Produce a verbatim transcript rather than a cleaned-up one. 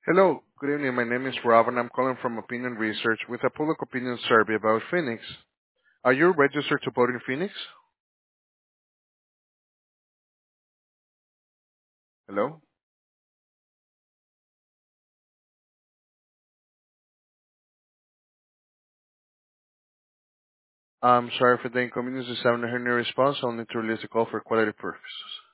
Hello, good evening. My name is Rob, and I'm calling from Opinion Research with a public opinion survey about Phoenix. Are you registered to vote in Phoenix? Hello? I'm sorry for the inconvenience. If I haven't heard your response, I'll need to release the call for quality purposes.